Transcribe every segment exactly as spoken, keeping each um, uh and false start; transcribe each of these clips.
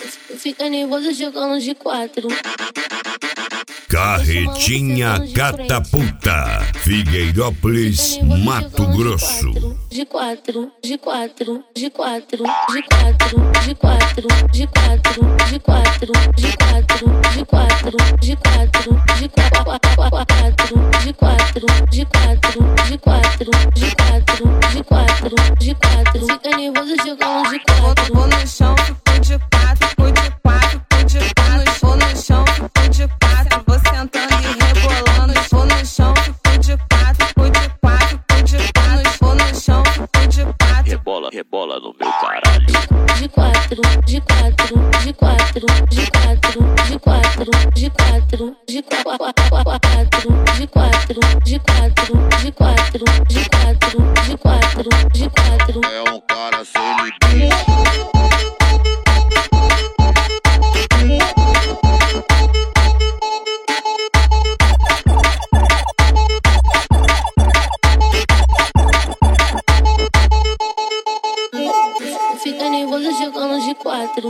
Fica nervoso jogando de quatro. Carretinha Catapulta, Figueirópolis, Mato Grosso. De quatro, de quatro, de quatro, de quatro, de quatro, de quatro, de quatro, de quatro, de quatro, de quatro, de quatro, de quatro, de quatro, de quatro, de quatro, de quatro, de quatro. Fica nervoso jogando de quatro. Vou no chão, fico de quatro, fico de quatro, fico de quatro. Vou no chão, fico de quatro, vou sentando e rebolando. Vou no chão, fico de quatro, fico de quatro, fico de quatro. Vou no chão, fico de quatro. Rebola, rebola no meu caralho. De quatro, de quatro, de quatro, de quatro, de quatro, de quatro, de quatro, de quatro, de quatro, de quatro, de quatro, de quatro, de quatro. É um cara sem limite. Fica nervoso jogando de quatro.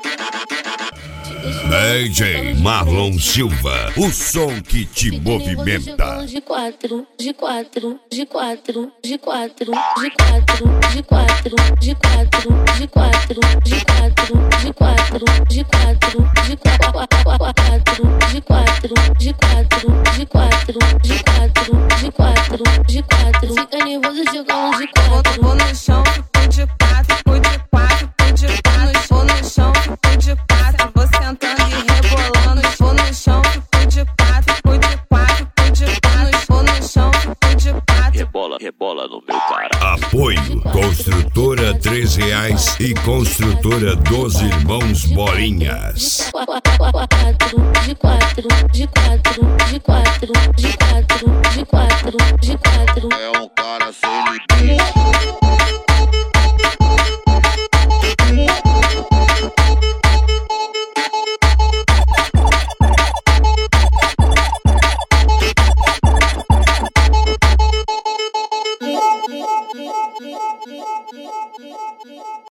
D J Marlon Silva, o som que te movimenta. De quatro, de quatro, de quatro, de quatro, de quatro, de quatro, de quatro, de quatro, de quatro, de quatro, de quatro, de quatro, de quatro, de quatro, de quatro, de quatro, de quatro, de quatro. Fica nervoso jogando de quatro. Vou no chão, fico de quatro, fico de quatro, fico de quatro. Vou no chão, fico de quatro, vou sentando e rebolando. Vou no chão, fico de quatro, fico de quatro, fico de quatro. Vou no chão, fico de quatro. Rebola, rebola no meu caralho. Apoio Construtora três reais e Construtora dos Irmãos Bolinhas. De quatro, de quatro, de quatro, de quatro, de quatro, de quatro.